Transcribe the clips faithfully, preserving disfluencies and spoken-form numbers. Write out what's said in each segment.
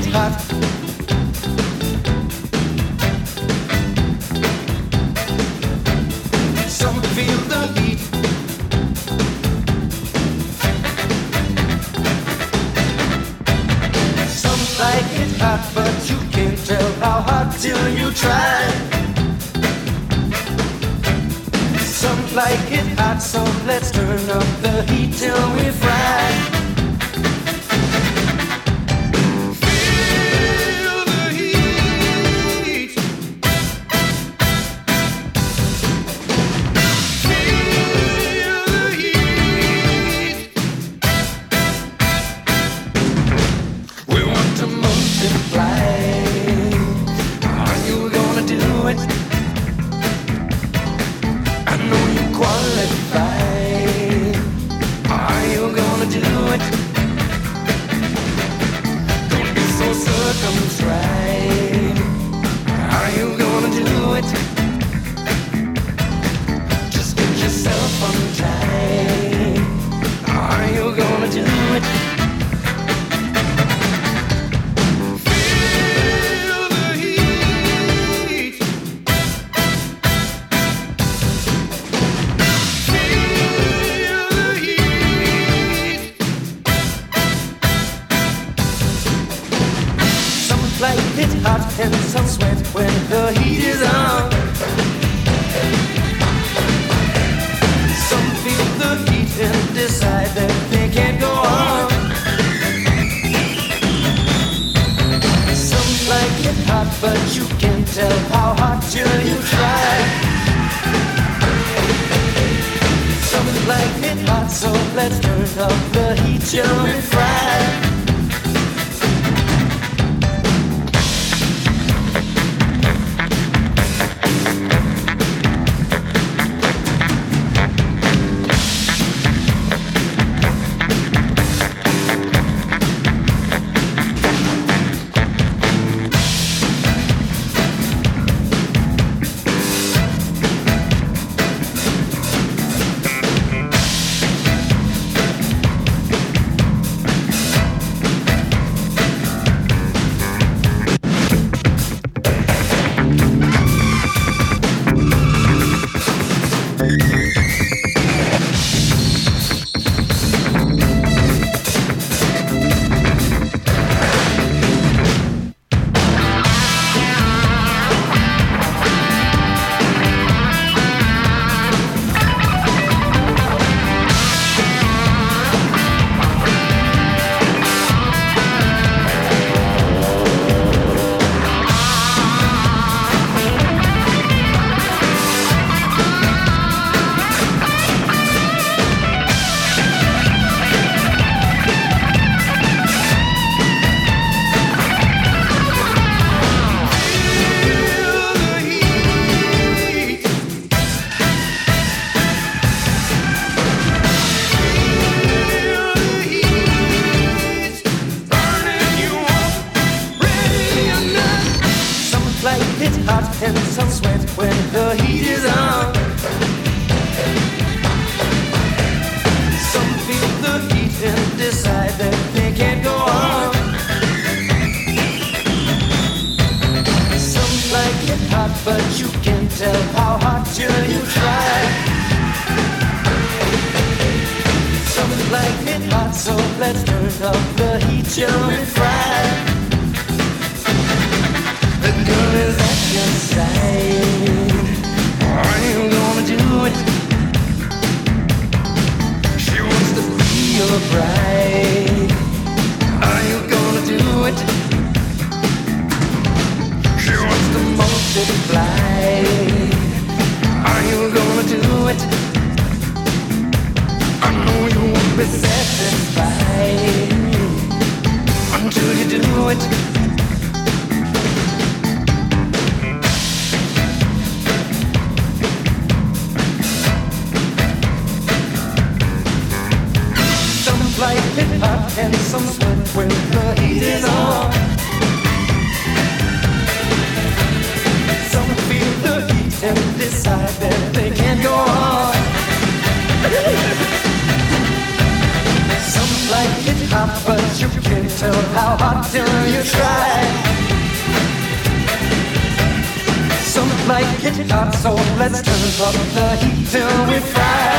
hot. Some feel the heat. Some like it hot, but you can't tell how hot till you try. Some like it hot, so let's turn up the heat till we fry. Feel the heat. Feel the heat. We want to multiply. Are you gonna do it? I know you qualify. Are you gonna do it? Don't be so circumscribed. Are you gonna do it? Just get yourself untied. Are you gonna do it? Feel the heat. Feel the heat. Some like it hot and some sweat when the heat is on. Some feel the heat and decide that they can't go on. Some like it hot, but you can't tell how hot till you try. Some like it hot, so let's turn up the heat till we fry. And some sweat when the heat is on. Some feel the heat and decide that they can't go on. Some like it hot, but you can't tell how hot till you try. Some like it hot, so let's turn up the heat till we fry. The girl is at your side. Are you gonna do it? She wants to be your bride. Are you gonna do it? She wants to multiply. Are you gonna do it? I know you won't be satisfied until you do it. Like it hot and some sweat when the heat is on. Some feel the heat and decide that they can't go on. Some like it hot, but you can't tell how hot till you try. Some like it hot, so let's turn up the heat till we fry.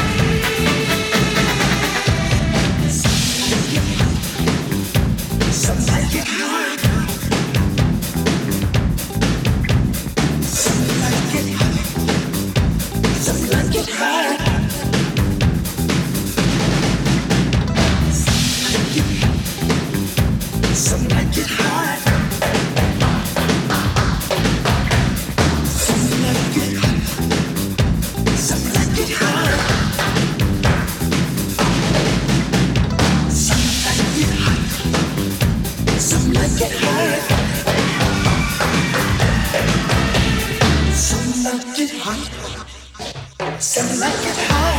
Some like it hot. Some like it hot. Some like it hot. Some like it hot. Some like it hot. Some like it hot. Some like it hot. Some like it hot. Some like it hot. Some like it hot.